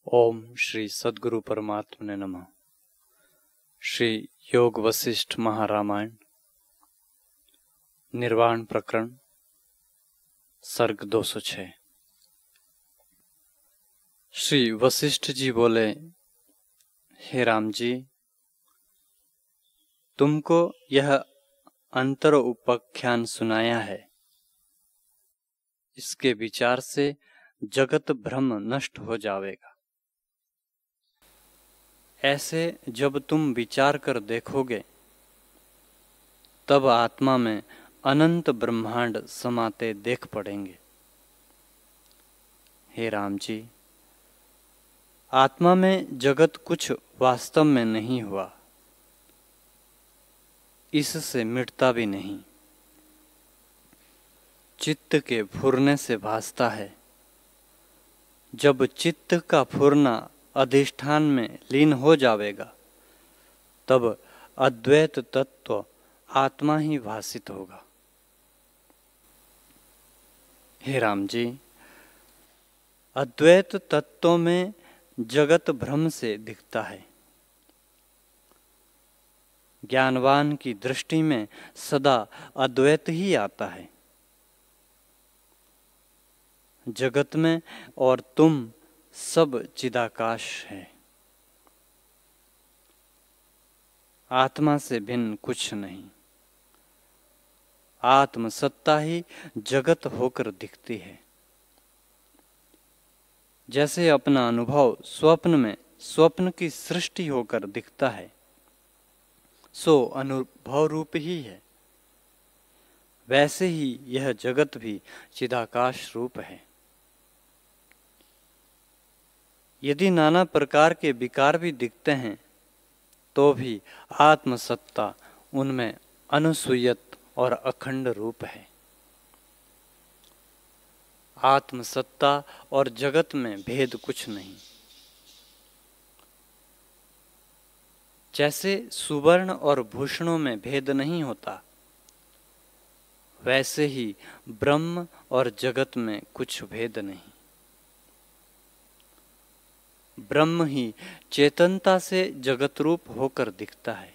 ओम श्री सद्गुरु परमात्मने नमः। श्री योग वशिष्ठ महारामायण निर्वाण प्रकरण सर्ग 206। श्री वशिष्ठ जी बोले, हे राम जी, तुमको यह अंतर उपाख्यान सुनाया है। इसके विचार से जगत भ्रम नष्ट हो जाएगा। ऐसे जब तुम विचार कर देखोगे तब आत्मा में अनंत ब्रह्मांड समाते देख पड़ेंगे। हे राम जी, आत्मा में जगत कुछ वास्तव में नहीं हुआ, इससे मिटता भी नहीं। चित्त के फुरने से भासता है। जब चित्त का फुरना अधिष्ठान में लीन हो जाएगा तब अद्वैत तत्व आत्मा ही भासित होगा। हे राम जी, अद्वैत तत्व में जगत भ्रम से दिखता है। ज्ञानवान की दृष्टि में सदा अद्वैत ही आता है। जगत में और तुम सब चिदाकाश है। आत्मा से भिन्न कुछ नहीं। आत्म सत्ता ही जगत होकर दिखती है। जैसे अपना अनुभव स्वप्न में स्वप्न की सृष्टि होकर दिखता है, सो अनुभव रूप ही है। वैसे ही यह जगत भी चिदाकाश रूप है। यदि नाना प्रकार के विकार भी दिखते हैं तो भी आत्मसत्ता उनमें अनुसूयत और अखंड रूप है। आत्मसत्ता और जगत में भेद कुछ नहीं। जैसे सुवर्ण और भूषणों में भेद नहीं होता, वैसे ही ब्रह्म और जगत में कुछ भेद नहीं। ब्रह्म ही चेतनता से जगत रूप होकर दिखता है।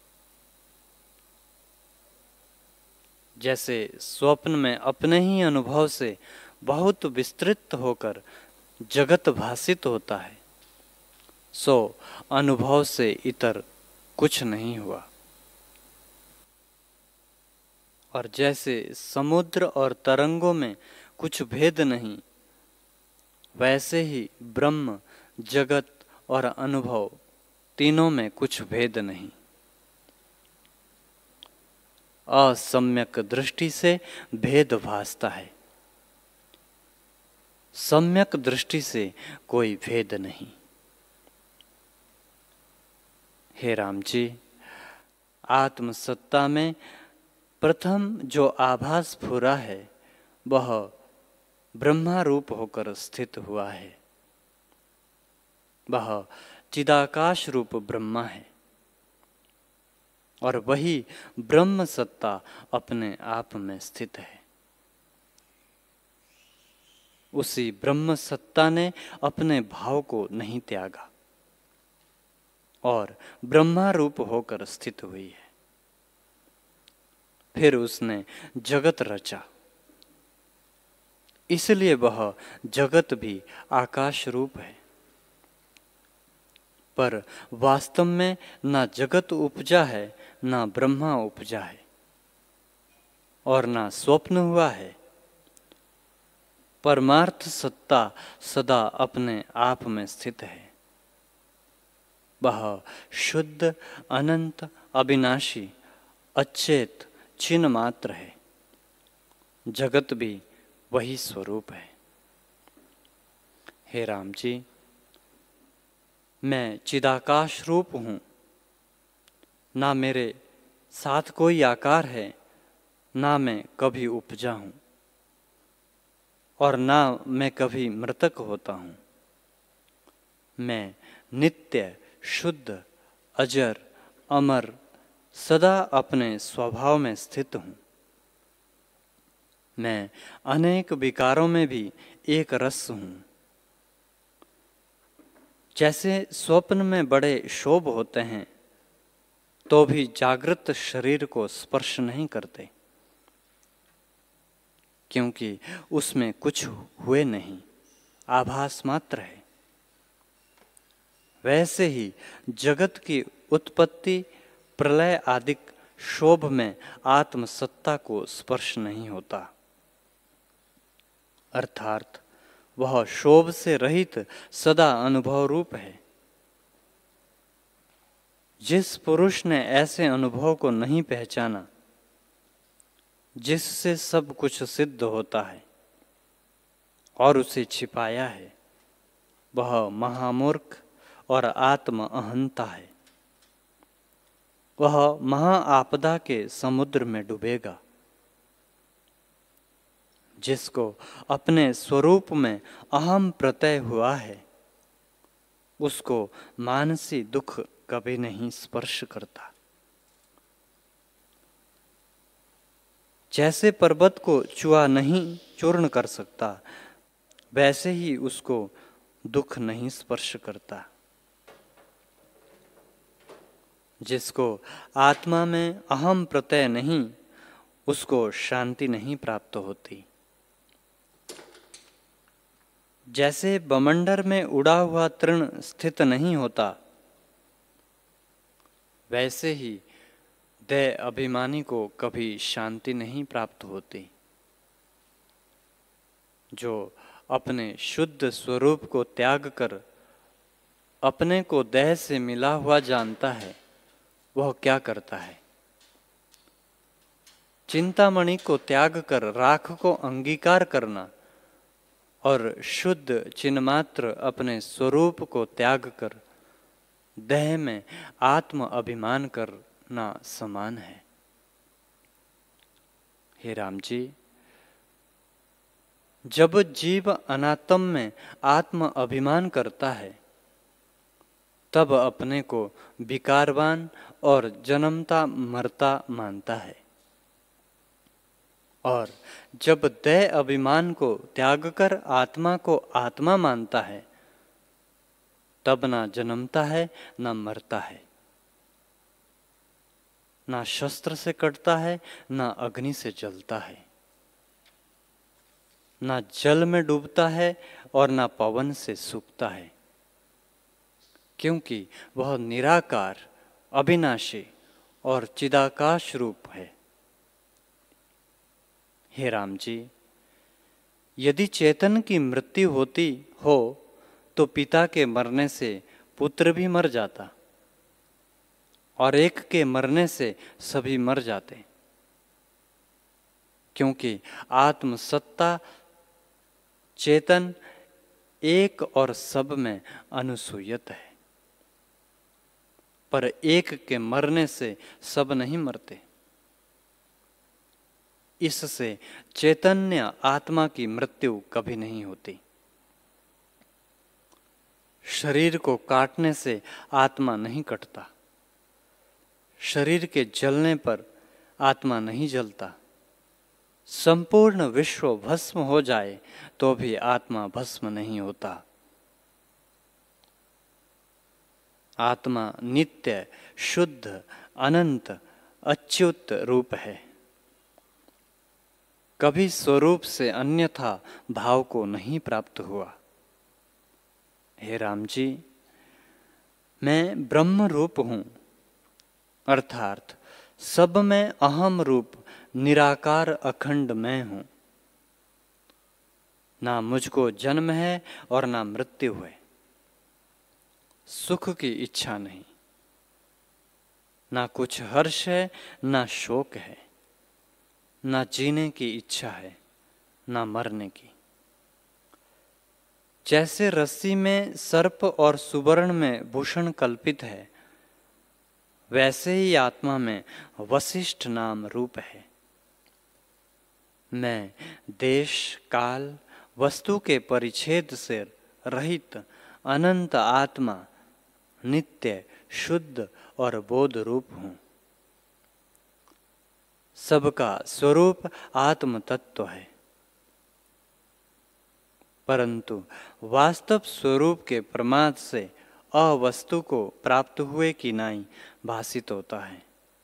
जैसे स्वप्न में अपने ही अनुभव से बहुत विस्तृत होकर जगत भासित होता है, सो अनुभव से इतर कुछ नहीं हुआ। और जैसे समुद्र और तरंगों में कुछ भेद नहीं, वैसे ही ब्रह्म, जगत और अनुभव तीनों में कुछ भेद नहीं। असम्यक दृष्टि से भेद भासता है। सम्यक दृष्टि से कोई भेद नहीं। हे राम जी, आत्मसत्ता में प्रथम जो आभास फुरा है वह ब्रह्मा रूप होकर स्थित हुआ है। वह चिदाकाश रूप ब्रह्मा है और वही ब्रह्म सत्ता अपने आप में स्थित है। उसी ब्रह्म सत्ता ने अपने भाव को नहीं त्यागा और ब्रह्मा रूप होकर स्थित हुई है। फिर उसने जगत रचा, इसलिए वह जगत भी आकाश रूप है। पर वास्तव में ना जगत उपजा है, ना ब्रह्मा उपजा है और ना स्वप्न हुआ है। परमार्थ सत्ता सदा अपने आप में स्थित है। वह शुद्ध, अनंत, अविनाशी, अचेत चिन्ह मात्र है। जगत भी वही स्वरूप है। हे राम जी, मैं चिदाकाश रूप हूँ। ना मेरे साथ कोई आकार है, ना मैं कभी उपजा हूँ और ना मैं कभी मृतक होता हूँ। मैं नित्य, शुद्ध, अजर, अमर, सदा अपने स्वभाव में स्थित हूँ। मैं अनेक विकारों में भी एक रस हूँ। जैसे स्वप्न में बड़े शोभ होते हैं तो भी जागृत शरीर को स्पर्श नहीं करते, क्योंकि उसमें कुछ हुए नहीं, आभास मात्र है। वैसे ही जगत की उत्पत्ति, प्रलय आदि शोभ में आत्मसत्ता को स्पर्श नहीं होता, अर्थात वह शोभ से रहित सदा अनुभव रूप है। जिस पुरुष ने ऐसे अनुभव को नहीं पहचाना जिससे सब कुछ सिद्ध होता है और उसे छिपाया है, वह महामूर्ख और आत्म अहंता है। वह महाआपदा के समुद्र में डूबेगा। जिसको अपने स्वरूप में अहम प्रत्यय हुआ है, उसको मानसी दुख कभी नहीं स्पर्श करता। जैसे पर्वत को चूहा नहीं चूर्ण कर सकता, वैसे ही उसको दुख नहीं स्पर्श करता। जिसको आत्मा में अहम प्रत्यय नहीं, उसको शांति नहीं प्राप्त होती। जैसे बमंडर में उड़ा हुआ तृण स्थित नहीं होता, वैसे ही देह अभिमानी को कभी शांति नहीं प्राप्त होती। जो अपने शुद्ध स्वरूप को त्याग कर अपने को देह से मिला हुआ जानता है, वह क्या करता है? चिंतामणि को त्याग कर राख को अंगीकार करना और शुद्ध चिन्मात्र अपने स्वरूप को त्याग कर देह में आत्म अभिमान करना समान है। हे राम जी, जब जीव अनात्म में आत्म अभिमान करता है, तब अपने को विकारवान और जन्मता मरता मानता है, और जब देह अभिमान को त्याग कर आत्मा को आत्मा मानता है, तब ना जन्मता है ना मरता है, ना शस्त्र से कटता है ना अग्नि से जलता है, ना जल में डूबता है और ना पवन से सूखता है, क्योंकि वह निराकार, अविनाशी और चिदाकाश रूप है। हे राम जी, यदि चेतन की मृत्यु होती हो तो पिता के मरने से पुत्र भी मर जाता और एक के मरने से सभी मर जाते, क्योंकि आत्मसत्ता चेतन एक और सब में अनुसूयत है। पर एक के मरने से सब नहीं मरते। इससे चैतन्य आत्मा की मृत्यु कभी नहीं होती। शरीर को काटने से आत्मा नहीं कटता, शरीर के जलने पर आत्मा नहीं जलता। संपूर्ण विश्व भस्म हो जाए तो भी आत्मा भस्म नहीं होता। आत्मा नित्य, शुद्ध, अनंत, अच्युत रूप है। कभी स्वरूप से अन्यथा भाव को नहीं प्राप्त हुआ। हे राम जी, मैं ब्रह्म रूप हूँ, अर्थात सब में अहम रूप निराकार अखंड मैं हूँ। ना मुझको जन्म है और ना मृत्यु है। सुख की इच्छा नहीं, ना कुछ हर्ष है ना शोक है, ना जीने की इच्छा है ना मरने की। जैसे रस्सी में सर्प और सुवर्ण में भूषण कल्पित है, वैसे ही आत्मा में वशिष्ठ नाम रूप है। मैं देश, काल, वस्तु के परिच्छेद से रहित अनंत आत्मा, नित्य, शुद्ध और बोध रूप हूँ। सबका स्वरूप आत्म तत्व है, परंतु वास्तव स्वरूप के प्रमाद से अवस्तु को प्राप्त हुए की नाई भासित होता है।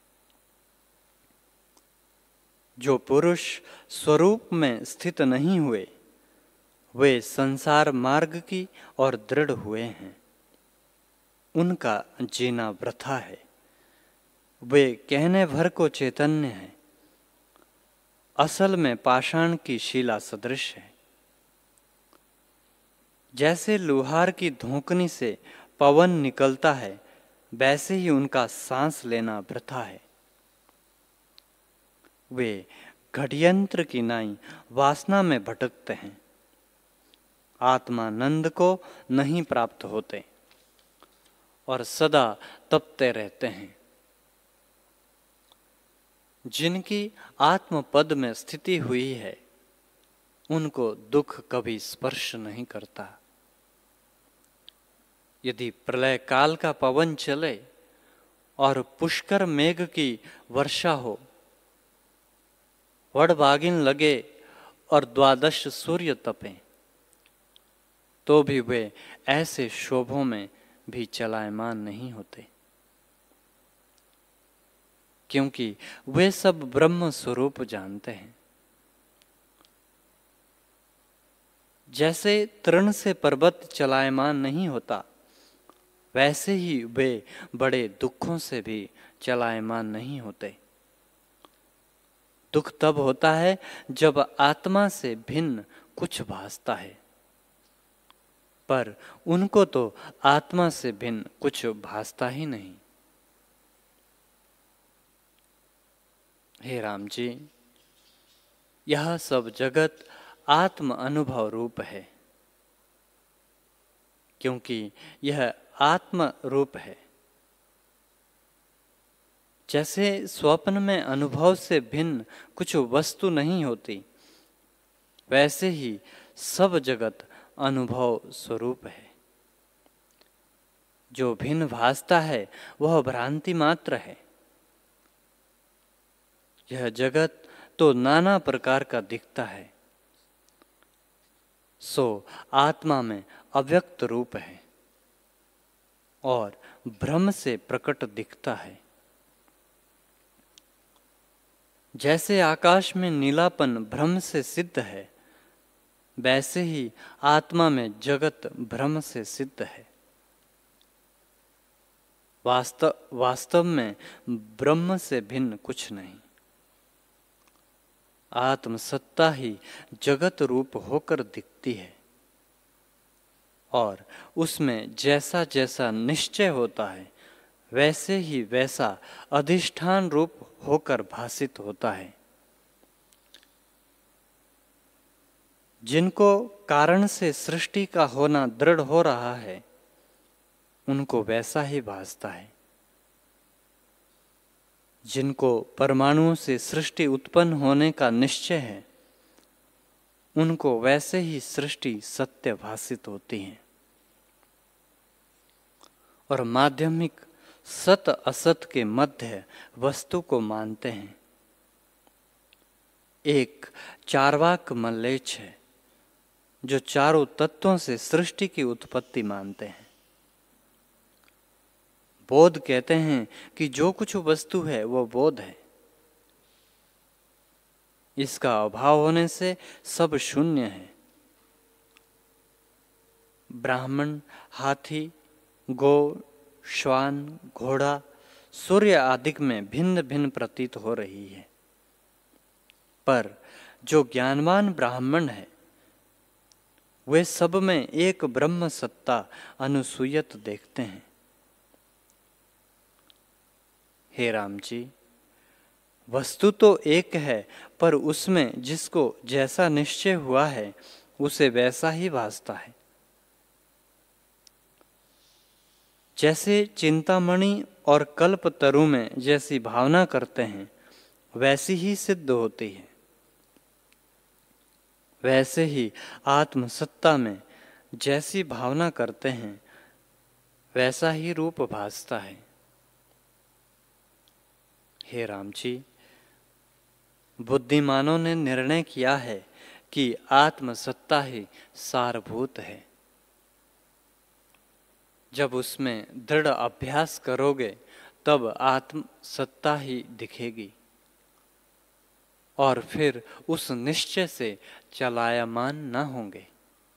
जो पुरुष स्वरूप में स्थित नहीं हुए वे संसार मार्ग की ओर दृढ़ हुए हैं। उनका जीना वृथा है। वे कहने भर को चैतन्य है, असल में पाषाण की शिला सदृश है। जैसे लोहार की धोकनी से पवन निकलता है, वैसे ही उनका सांस लेना वृथा है। वे घड़यंत्र की नाई वासना में भटकते हैं, आत्मानंद को नहीं प्राप्त होते और सदा तपते रहते हैं। जिनकी आत्म पद में स्थिति हुई है उनको दुख कभी स्पर्श नहीं करता। यदि प्रलय काल का पवन चले और पुष्कर मेघ की वर्षा हो, वडभागिन लगे और 12 सूर्य तपें, तो भी वे ऐसे शोभों में भी चलायमान नहीं होते, क्योंकि वे सब ब्रह्म स्वरूप जानते हैं। जैसे तृण से पर्वत चलायमान नहीं होता, वैसे ही वे बड़े दुखों से भी चलायमान नहीं होते। दुख तब होता है जब आत्मा से भिन्न कुछ भासता है, पर उनको तो आत्मा से भिन्न कुछ भासता ही नहीं। हे राम जी, यह सब जगत आत्म अनुभव रूप है, क्योंकि यह आत्म रूप है। जैसे स्वप्न में अनुभव से भिन्न कुछ वस्तु नहीं होती, वैसे ही सब जगत अनुभव स्वरूप है। जो भिन्न भासता है वह भ्रांति मात्र है। यह जगत तो नाना प्रकार का दिखता है, सो आत्मा में अव्यक्त रूप है और भ्रम से प्रकट दिखता है। जैसे आकाश में नीलापन भ्रम से सिद्ध है, वैसे ही आत्मा में जगत भ्रम से सिद्ध है। वास्तव में ब्रह्म से भिन्न कुछ नहीं। आत्म सत्ता ही जगत रूप होकर दिखती है और उसमें जैसा जैसा निश्चय होता है वैसे ही वैसा अधिष्ठान रूप होकर भासित होता है। जिनको कारण से सृष्टि का होना दृढ़ हो रहा है उनको वैसा ही भासता है। जिनको परमाणुओं से सृष्टि उत्पन्न होने का निश्चय है उनको वैसे ही सृष्टि सत्य भासित होती है। और माध्यमिक सत असत के मध्य वस्तु को मानते हैं। एक चार्वाक मल्लेच्छ है जो चारों तत्वों से सृष्टि की उत्पत्ति मानते हैं। बोध कहते हैं कि जो कुछ वस्तु है वो बोध है, इसका अभाव होने से सब शून्य है। ब्राह्मण, हाथी, गौ, श्वान, घोड़ा, सूर्य आदि में भिन्न भिन्न प्रतीत हो रही है, पर जो ज्ञानवान ब्राह्मण है वे सब में एक ब्रह्म सत्ता अनुसूयत देखते हैं। हे राम जी, वस्तु तो एक है, पर उसमें जिसको जैसा निश्चय हुआ है उसे वैसा ही भासता है। जैसे चिंतामणि और कल्पतरु में जैसी भावना करते हैं वैसी ही सिद्ध होती है, वैसे ही आत्मसत्ता में जैसी भावना करते हैं वैसा ही रूप भासता है। हे राम जी, बुद्धिमानों ने निर्णय किया है कि आत्मसत्ता ही सारभूत है। जब उसमें दृढ़ अभ्यास करोगे तब आत्म सत्ता ही दिखेगी और फिर उस निश्चय से चलायमान न होंगे।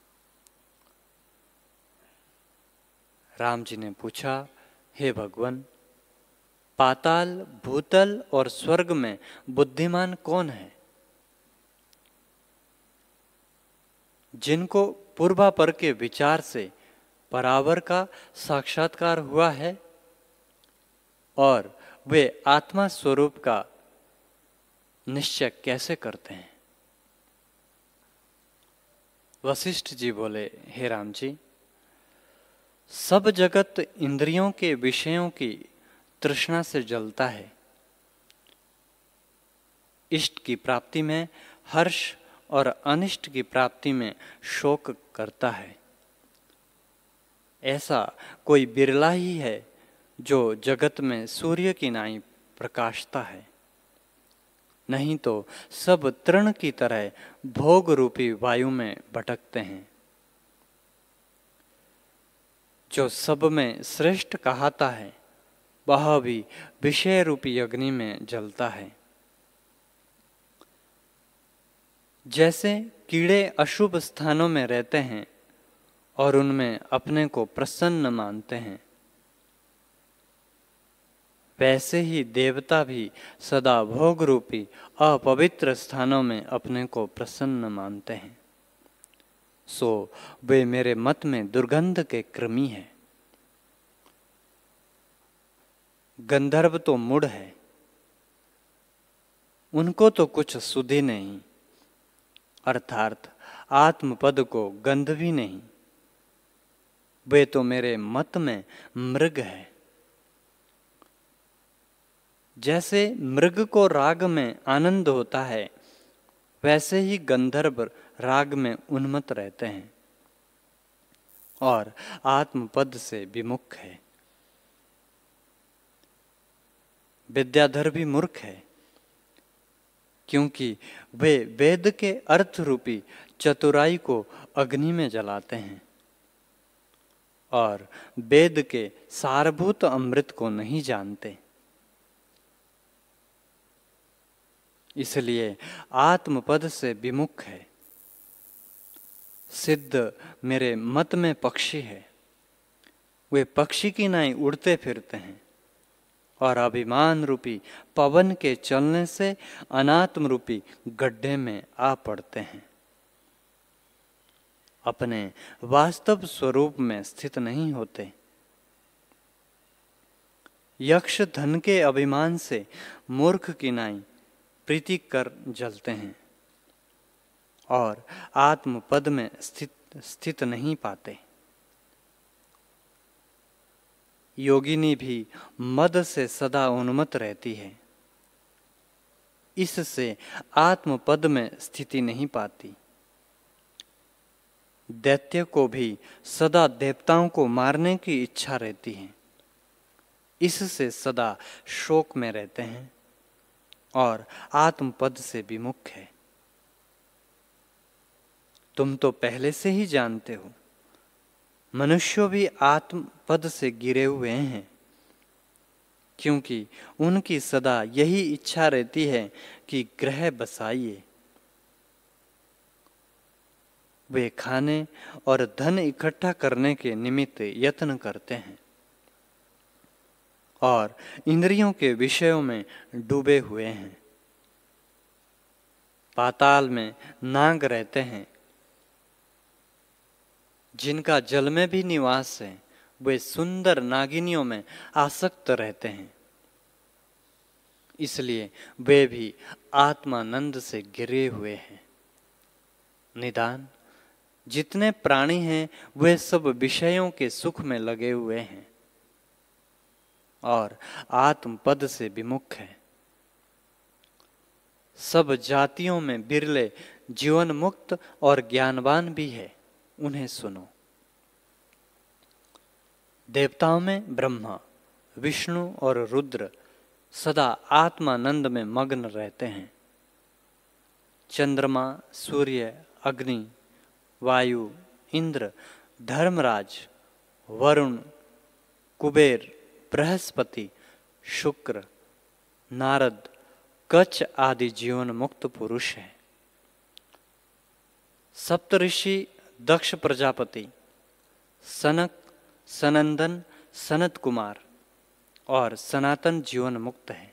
राम जी ने पूछा, हे भगवान, पाताल, भूतल और स्वर्ग में बुद्धिमान कौन है? जिनको पूर्वापर के विचार से परावर का साक्षात्कार हुआ है और वे आत्मा स्वरूप का निश्चय कैसे करते हैं? वशिष्ठ जी बोले, हे राम जी, सब जगत इंद्रियों के विषयों की तृष्णा से जलता है। इष्ट की प्राप्ति में हर्ष और अनिष्ट की प्राप्ति में शोक करता है। ऐसा कोई बिरला ही है जो जगत में सूर्य की नाई प्रकाशता है, नहीं तो सब तृण की तरह भोग रूपी वायु में भटकते हैं। जो सब में श्रेष्ठ कहाता है वह भी विषय रूपी अग्नि में जलता है। जैसे कीड़े अशुभ स्थानों में रहते हैं और उनमें अपने को प्रसन्न मानते हैं, वैसे ही देवता भी सदा भोग रूपी अपवित्र स्थानों में अपने को प्रसन्न मानते हैं। सो वे मेरे मत में दुर्गंध के कृमि हैं। गंधर्व तो मूढ़ है, उनको तो कुछ सुधि नहीं, अर्थात आत्मपद को गंध भी नहीं। वे तो मेरे मत में मृग है। जैसे मृग को राग में आनंद होता है, वैसे ही गंधर्व राग में उन्मत्त रहते हैं और आत्मपद से विमुख है। विद्याधर भी मूर्ख है, क्योंकि वे वेद के अर्थ रूपी चतुराई को अग्नि में जलाते हैं और वेद के सारभूत अमृत को नहीं जानते। इसलिए आत्मपद से विमुख है। सिद्ध मेरे मत में पक्षी है, वे पक्षी की नाई उड़ते फिरते हैं और अभिमान रूपी पवन के चलने से अनात्म रूपी गड्ढे में आ पड़ते हैं। अपने वास्तव स्वरूप में स्थित नहीं होते। यक्ष धन के अभिमान से मूर्ख की नाई प्रीति कर जलते हैं और आत्मपद में स्थित नहीं पाते। योगिनी भी मद से सदा उन्मत्त रहती है, इससे आत्मपद में स्थिति नहीं पाती। दैत्य को भी सदा देवताओं को मारने की इच्छा रहती है, इससे सदा शोक में रहते हैं और आत्मपद से विमुख है। तुम तो पहले से ही जानते हो, मनुष्य भी आत्मपद से गिरे हुए हैं, क्योंकि उनकी सदा यही इच्छा रहती है कि ग्रह बसाइए। वे खाने और धन इकट्ठा करने के निमित्त यत्न करते हैं और इंद्रियों के विषयों में डूबे हुए हैं। पाताल में नाग रहते हैं, जिनका जल में भी निवास है। वे सुंदर नागिनियों में आसक्त रहते हैं, इसलिए वे भी आत्मानंद से घिरे हुए हैं। निदान जितने प्राणी हैं वे सब विषयों के सुख में लगे हुए हैं और आत्मपद से विमुख है। सब जातियों में बिरले जीवन मुक्त और ज्ञानवान भी है, उन्हें सुनो। देवताओं में ब्रह्मा, विष्णु और रुद्र सदा आत्मानंद में मग्न रहते हैं। चंद्रमा, सूर्य, अग्नि, वायु, इंद्र, धर्मराज, वरुण, कुबेर, बृहस्पति, शुक्र, नारद, कच्छ आदि जीवन मुक्त पुरुष हैं। सप्तऋषि दक्ष प्रजापति, सनक, सनंदन, सनत कुमार और सनातन जीवन मुक्त हैं।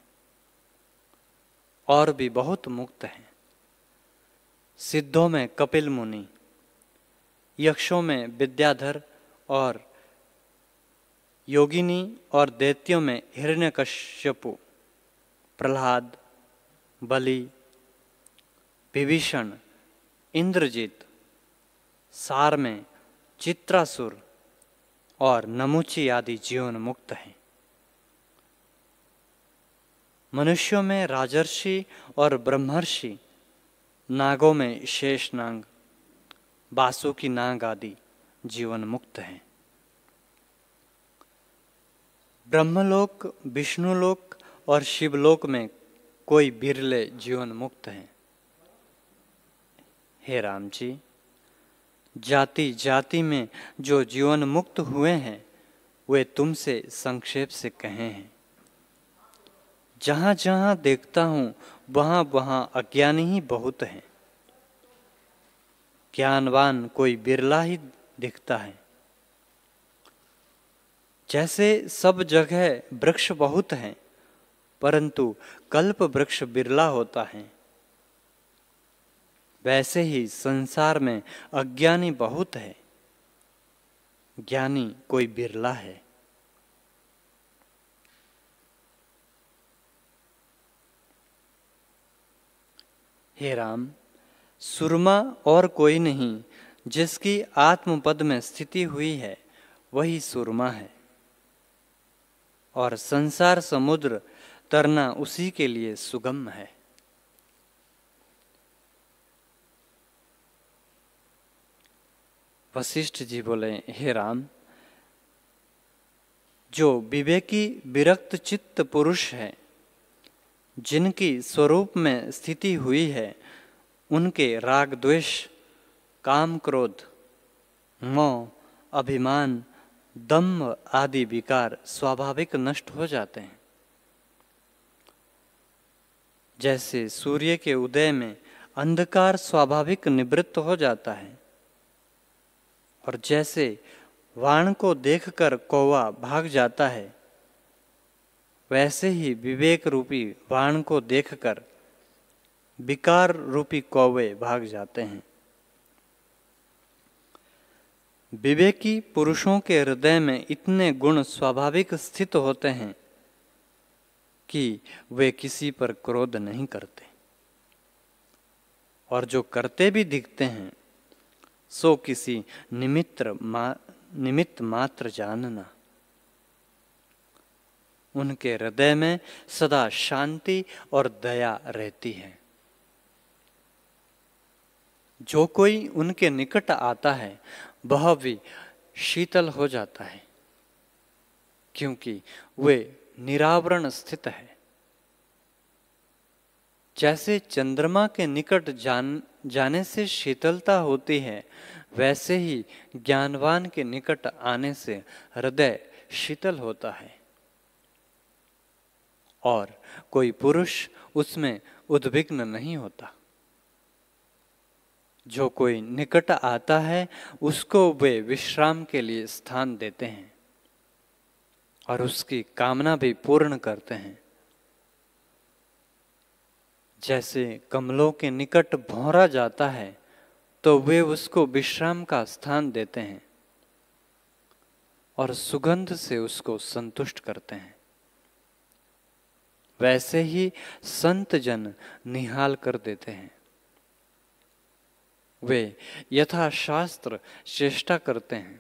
और भी बहुत मुक्त हैं। सिद्धों में कपिल मुनि, यक्षों में विद्याधर और योगिनी और दैत्यों में हिरण्यकश्यपु, प्रहलाद, बलि, विभीषण, इंद्रजीत, सार में चित्रासुर और नमुची आदि जीवन मुक्त हैं। मनुष्यों में राजर्षि और ब्रह्मर्षि, नागों में शेषनाग, वासुकी नाग आदि जीवन मुक्त हैं। ब्रह्मलोक, विष्णुलोक और शिवलोक में कोई बिरले जीवन मुक्त हैं। हे राम जी, जाति जाति में जो जीवन मुक्त हुए हैं वे तुमसे संक्षेप से कहे हैं। जहाँ जहाँ देखता हूँ वहाँ वहाँ अज्ञानी ही बहुत हैं। ज्ञानवान कोई बिरला ही दिखता है। जैसे सब जगह वृक्ष बहुत हैं, परंतु कल्प वृक्ष बिरला होता है, वैसे ही संसार में अज्ञानी बहुत है, ज्ञानी कोई बिरला है। हे राम, सुरमा और कोई नहीं, जिसकी आत्मपद में स्थिति हुई है वही सुरमा है। और संसार समुद्र तरना उसी के लिए सुगम है। वशिष्ठ जी बोले, हे राम, जो विवेकी विरक्त चित्त पुरुष है, जिनकी स्वरूप में स्थिति हुई है, उनके राग द्वेष, काम क्रोध, मोह, अभिमान, दम्भ आदि विकार स्वाभाविक नष्ट हो जाते हैं। जैसे सूर्य के उदय में अंधकार स्वाभाविक निवृत्त हो जाता है, और जैसे वाण को देखकर कौवा भाग जाता है, वैसे ही विवेक रूपी वाण को देखकर विकार रूपी कौवे भाग जाते हैं। विवेकी पुरुषों के हृदय में इतने गुण स्वाभाविक स्थित होते हैं कि वे किसी पर क्रोध नहीं करते, और जो करते भी दिखते हैं सो किसी निमित्त मात्र जानना। उनके हृदय में सदा शांति और दया रहती है। जो कोई उनके निकट आता है वह भी शीतल हो जाता है, क्योंकि वे निरावरण स्थित है। जैसे चंद्रमा के निकट जाने से शीतलता होती है, वैसे ही ज्ञानवान के निकट आने से हृदय शीतल होता है, और कोई पुरुष उसमें उद्विग्न नहीं होता। जो कोई निकट आता है उसको वे विश्राम के लिए स्थान देते हैं और उसकी कामना भी पूर्ण करते हैं। जैसे कमलों के निकट भौरा जाता है तो वे उसको विश्राम का स्थान देते हैं और सुगंध से उसको संतुष्ट करते हैं। वैसे ही संत जन निहाल कर देते हैं। वे यथाशास्त्र चेष्टा करते हैं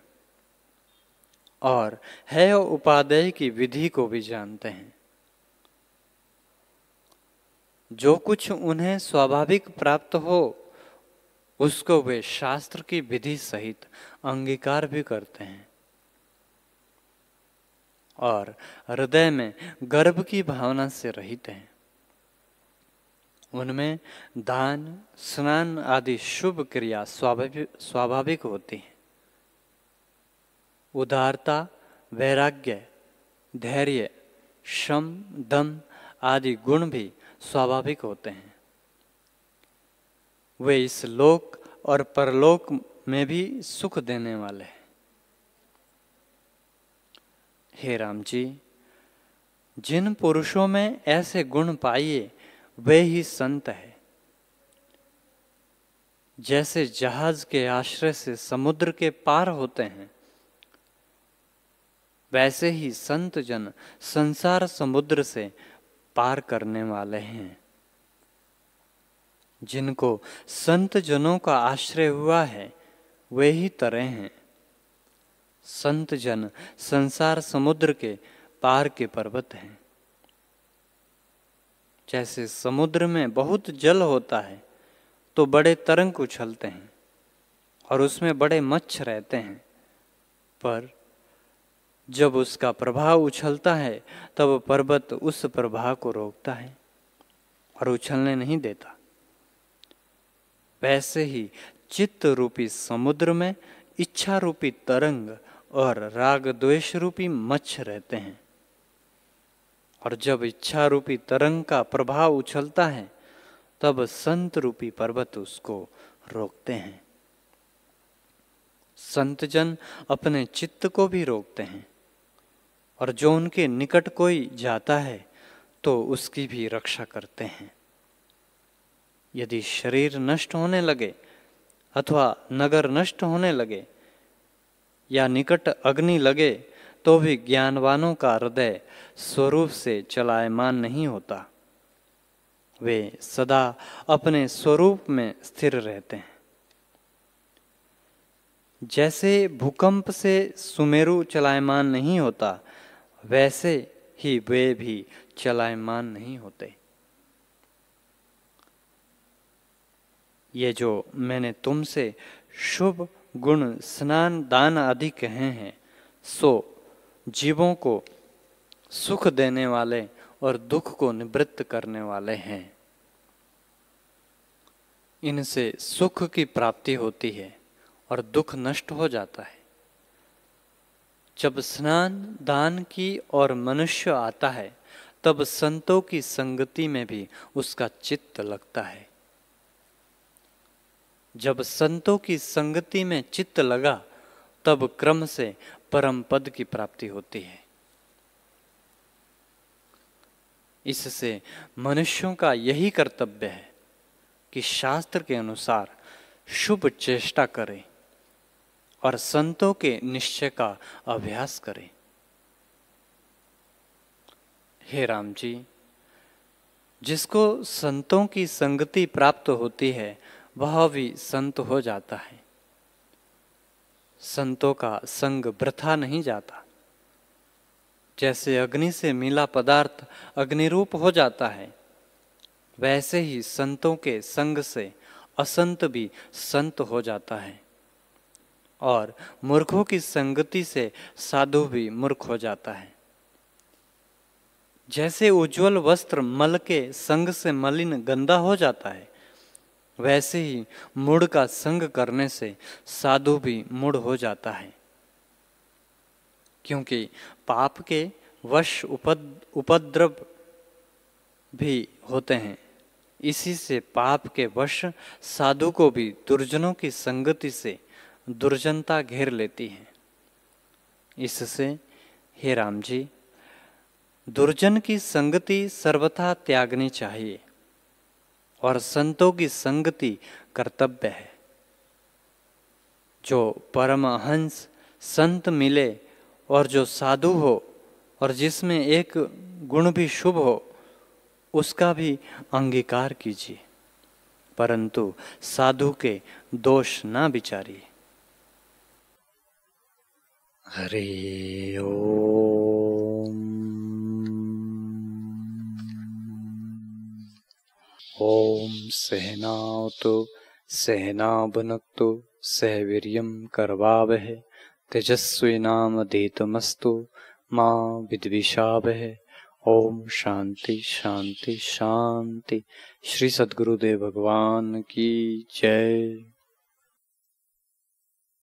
और है उपादेय की विधि को भी जानते हैं। जो कुछ उन्हें स्वाभाविक प्राप्त हो उसको वे शास्त्र की विधि सहित अंगीकार भी करते हैं और हृदय में गर्व की भावना से रहित हैं। उनमें दान, स्नान आदि शुभ क्रिया स्वाभाविक होती है। उदारता, वैराग्य धैर्य, शम, दम आदि गुण भी स्वाभाविक होते हैं। वे इस लोक और परलोक में भी सुख देने वाले हैं। हे राम जी, जिन पुरुषों में ऐसे गुण पाइए वे ही संत है। जैसे जहाज के आश्रय से समुद्र के पार होते हैं, वैसे ही संत जन संसार समुद्र से पार करने वाले हैं। जिनको संत जनों का आश्रय हुआ है वे ही तरे हैं। संत जन संसार समुद्र के पार के पर्वत हैं। जैसे समुद्र में बहुत जल होता है तो बड़े तरंग उछलते हैं और उसमें बड़े मच्छ रहते हैं, पर जब उसका प्रभाव उछलता है तब पर्वत उस प्रभाव को रोकता है और उछलने नहीं देता। वैसे ही चित्त रूपी समुद्र में इच्छा रूपी तरंग और राग द्वेष रूपी मच्छ रहते हैं, और जब इच्छा रूपी तरंग का प्रभाव उछलता है तब संत रूपी पर्वत उसको रोकते हैं। संत जन अपने चित्त को भी रोकते हैं, और जो उनके निकट कोई जाता है तो उसकी भी रक्षा करते हैं। यदि शरीर नष्ट होने लगे अथवा नगर नष्ट होने लगे या निकट अग्नि लगे तो भी ज्ञानवानों का हृदय स्वरूप से चलायमान नहीं होता। वे सदा अपने स्वरूप में स्थिर रहते हैं। जैसे भूकंप से सुमेरु चलायमान नहीं होता, वैसे ही वे भी चलायमान नहीं होते। ये जो मैंने तुमसे शुभ गुण, स्नान, दान आदि कहे हैं, सो जीवों को सुख देने वाले और दुख को निवृत्त करने वाले हैं। इनसे सुख की प्राप्ति होती है और दुख नष्ट हो जाता है। जब स्नान दान की और मनुष्य आता है तब संतों की संगति में भी उसका चित्त लगता है। जब संतों की संगति में चित्त लगा तब क्रम से परम पद की प्राप्ति होती है। इससे मनुष्यों का यही कर्तव्य है कि शास्त्र के अनुसार शुभ चेष्टा करें और संतों के निश्चय का अभ्यास करें। हे राम जी, जिसको संतों की संगति प्राप्त होती है वह भी संत हो जाता है। संतों का संग वृथा नहीं जाता। जैसे अग्नि से मिला पदार्थ अग्निरूप हो जाता है, वैसे ही संतों के संग से असंत भी संत हो जाता है, और मूर्खों की संगति से साधु भी मूर्ख हो जाता है। जैसे उज्जवल वस्त्र मल के संग से मलिन गंदा हो जाता है, वैसे ही मूढ़ का संग करने से साधु भी मूढ़ हो जाता है। क्योंकि पाप के वश उपद्रव भी होते हैं, इसी से पाप के वश साधु को भी दुर्जनों की संगति से दुर्जनता घेर लेती है। इससे हे राम जी, दुर्जन की संगति सर्वथा त्यागनी चाहिए और संतों की संगति कर्तव्य है। जो परमहंस संत मिले और जो साधु हो और जिसमें एक गुण भी शुभ हो, उसका भी अंगीकार कीजिए, परंतु साधु के दोष ना विचारिए। हरि ओम। ओम सहनावतु सहना भुनक्तु सह वीर्यं करवावहै तेजस्विनावधीतमस्तु मा विद्विषावहै। ओम शांति शांति शांति। श्री सद्गुरुदेव भगवान की जय।